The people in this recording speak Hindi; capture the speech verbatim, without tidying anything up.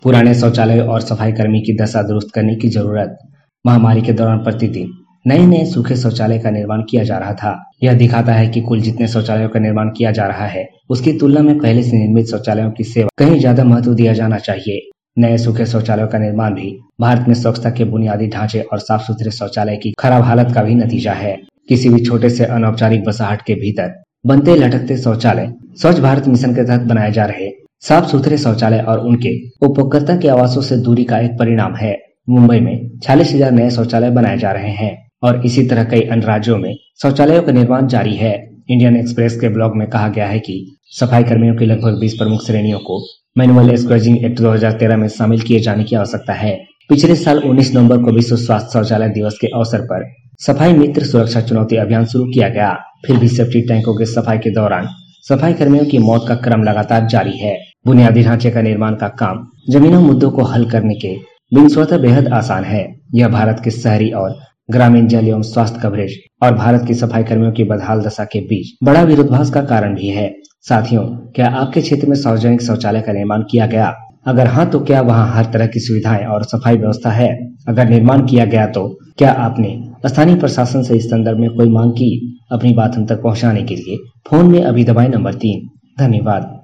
पुराने शौचालय और सफाई कर्मी की दशा दुरुस्त करने की जरूरत। महामारी के दौरान प्रतिदिन नए नए सूखे शौचालय का निर्माण किया जा रहा था। यह दिखाता है कि कुल जितने शौचालयों का निर्माण किया जा रहा है उसकी तुलना में पहले से निर्मित शौचालयों की सेवा कहीं ज्यादा महत्व दिया जाना चाहिए। नए सूखे शौचालयों का निर्माण भी भारत में स्वच्छता के बुनियादी ढांचे और साफ सुथरे शौचालय की खराब हालत का भी नतीजा है। किसी भी छोटे से अनौपचारिक बसाहट के भीतर बनते लटकते शौचालय स्वच्छ भारत मिशन के तहत बनाए जा रहे साफ सुथरे शौचालय और उनके उपभोक्ता के आवासों से दूरी का एक परिणाम है। मुंबई में छियालीस हजार नए शौचालय बनाए जा रहे हैं और इसी तरह कई अन्य राज्यों में शौचालयों का निर्माण जारी है। इंडियन एक्सप्रेस के ब्लॉग में कहा गया है कि सफाई कर्मियों की लगभग बीस प्रमुख श्रेणियों को मैनुअल स्क्रजिंग एक्ट दो हज़ार तेरह में शामिल किए जाने की आवश्यकता है। पिछले साल उन्नीस नवंबर को विश्व स्वास्थ्य शौचालय दिवस के अवसर पर सफाई मित्र सुरक्षा चुनौती अभियान शुरू किया गया। फिर भी सेफ्टी टैंकों के सफाई के दौरान सफाई कर्मियों की मौत का क्रम लगातार जारी है। बुनियादी ढांचे का निर्माण का काम जमीनों मुद्दों को हल करने के बिन स्वतः बेहद आसान है। यह भारत के शहरी और ग्रामीण जल एवं स्वास्थ्य कवरेज और भारत की सफाई कर्मियों की बदहाल दशा के बीच बड़ा विरोधाभास का कारण भी है। साथियों, क्या आपके क्षेत्र में सार्वजनिक शौचालय का निर्माण किया गया? अगर हाँ, तो क्या वहाँ हर तरह की सुविधाएं और सफाई व्यवस्था है? अगर निर्माण किया गया तो क्या आपने स्थानीय प्रशासन से इस संदर्भ में कोई मांग की? अपनी बात हम तक पहुँचाने के लिए फोन में अभी दबाएं नंबर तीन। धन्यवाद।